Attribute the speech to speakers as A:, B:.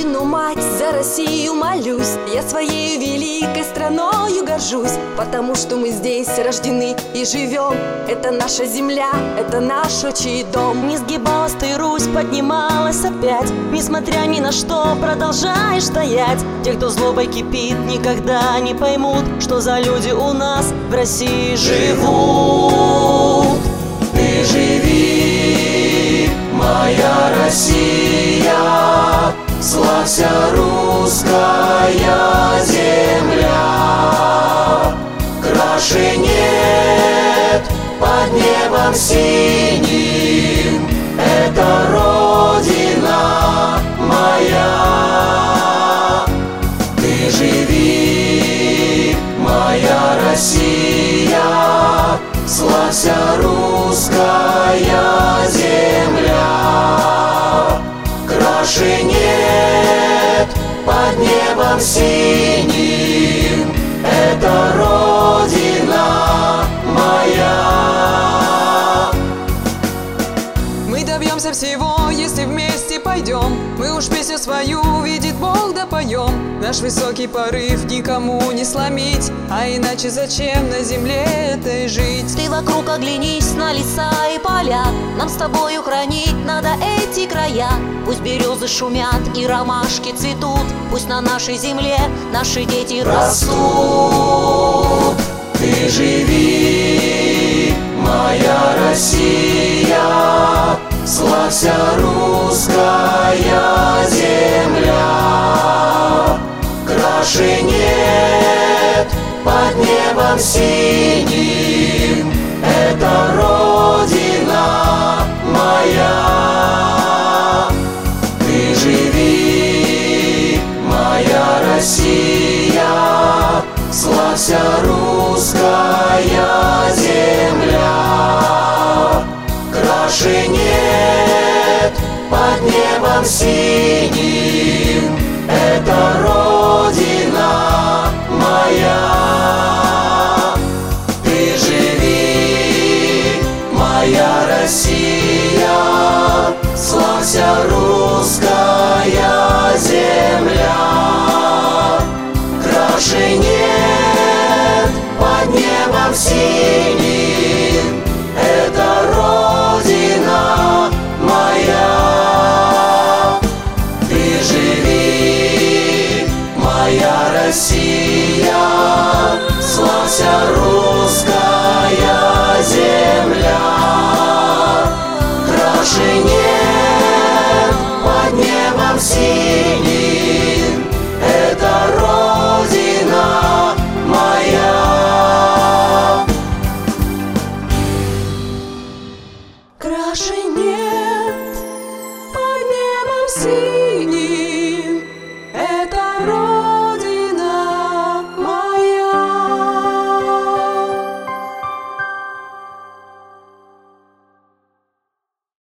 A: родину, мать, за Россию молюсь. Я своей великой страною горжусь, потому что мы здесь рождены и живем. Это наша земля, это наш отчий дом.
B: Не сгибалась ты, Русь, поднималась опять. Несмотря ни на что, продолжаешь стоять. Те, кто злобой кипит, никогда не поймут, что за люди у нас в России живут.
C: Ты живи, моя Россия, славься, русская земля. Краше нет под небом синим, это Родина моя. Ты живи, моя Россия, славься, русская земля. Краше нет под небом синим, это Родина моя.
D: Мы добьемся всего, если вместе пойдем. Мы уж песню свою, видит Бог, да поем. Наш высокий порыв никому не сломить, а иначе зачем на земле этой жить?
B: Ты вокруг оглянись на леса и поля. Нам с тобою хранить надо эти края. Пусть березы шумят и ромашки цветут, пусть на нашей земле наши дети
C: растут. Ты живи, моя Россия, славься, русская земля. Краше нет под небом синим, это Родина моя. Ты живи, моя Россия, славься, русская земля. Краше нет под небом синим, это Родина моя. Ты живи, моя Россия, славься, русская земля. Краше нет под небом синим, это Родина моя. Ты живи, моя Россия, славься, русская земля. Краше нет